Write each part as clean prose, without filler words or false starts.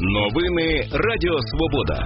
Новини Радіо Свобода.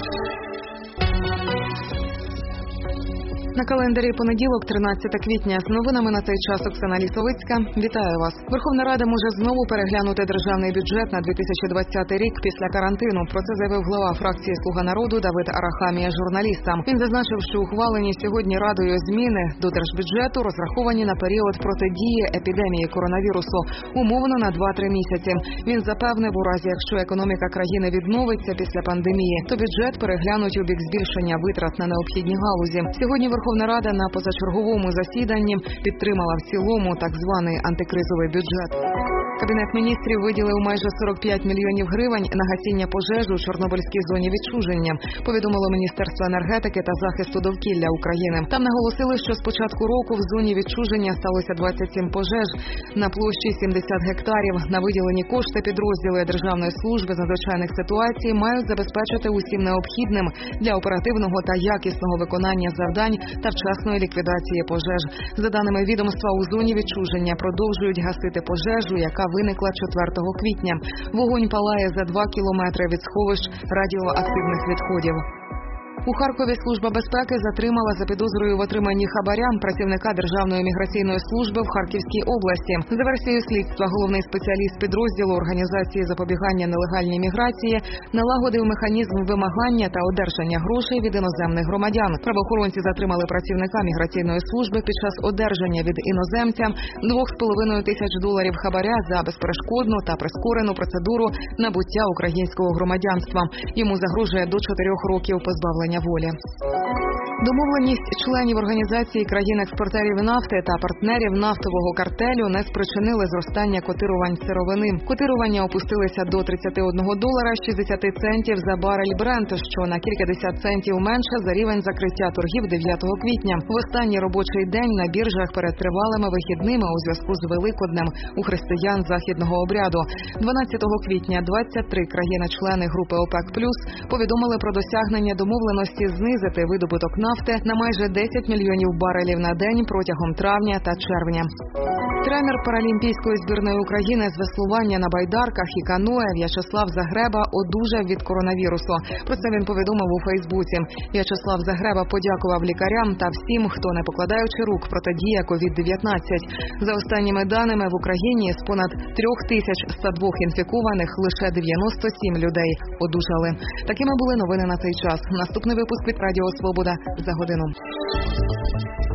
На календарі понеділок, 13 квітня. З новинами на цей час Оксана Лісовицька. Вітаю вас. Верховна Рада може знову переглянути державний бюджет на 2020 рік після карантину. Про це заявив глава фракції «Слуга народу» Давид Арахамія журналістам. Він зазначив, що ухвалені сьогодні Радою зміни до держбюджету розраховані на період протидії епідемії коронавірусу, умовно на 2-3 місяці. Він запевнив, у разі, якщо економіка країни відновиться після пандемії, то бюджет переглянуть у бік збільшення витрат на необхідні галузі. Сьогодні Верховна Рада на позачерговому засіданні підтримала в цілому так званий антикризовий бюджет. Кабінет міністрів виділив майже 45 мільйонів гривень на гасіння пожеж у Чорнобильській зоні відчуження, повідомило Міністерство енергетики та захисту довкілля України. Там наголосили, що з початку року в зоні відчуження сталося 27 пожеж на площі 70 гектарів. На виділені кошти підрозділи Державної служби з надзвичайних ситуацій мають забезпечити усім необхідним для оперативного та якісного виконання завдань та вчасної ліквідації пожеж. За даними відомства, у зоні відчуження продовжують гасити пожежу, яка виникла 4 квітня. Вогонь палає за 2 кілометри від сховищ радіоактивних відходів. У Харкові Служба безпеки затримала за підозрою в отриманні хабаря працівника Державної міграційної служби в Харківській області. За версією слідства, головний спеціаліст підрозділу Організації запобігання нелегальній міграції налагодив механізм вимагання та одержання грошей від іноземних громадян. Правоохоронці затримали працівника міграційної служби під час одержання від іноземця $2,5 тисяч хабаря за безперешкодну та прискорену процедуру набуття українського громадянства. Йому загрожує до 4 років позбавлення волі. Домовленість членів організації країн-експортерів нафти та партнерів нафтового картелю не спричинили зростання котирувань сировини. Котирування опустилися до $31.60 за барель Brent, що на кількадесят центів менше за рівень закриття торгів 9 квітня. В останній робочий день на біржах перед тривалими вихідними у зв'язку з Великоднем у християн західного обряду. 12 квітня 23 країни-члени групи ОПЕК+, повідомили про досягнення домовленості знизити видобуток нафти на майже 10 мільйонів барелів на день протягом травня та червня. Тренер паралімпійської збірної України з веслування на байдарках і каное В'ячеслав Загреба одужав від коронавірусу. Про це він повідомив у Фейсбуці. В'ячеслав Загреба подякував лікарям та всім, хто, не покладаючи рук, протидіє COVID-19. За останніми даними, в Україні з понад 3102 інфікованих лише 97 людей одужали. Такими були новини на цей час. Наступний випуск від Радіо Свобода за годину.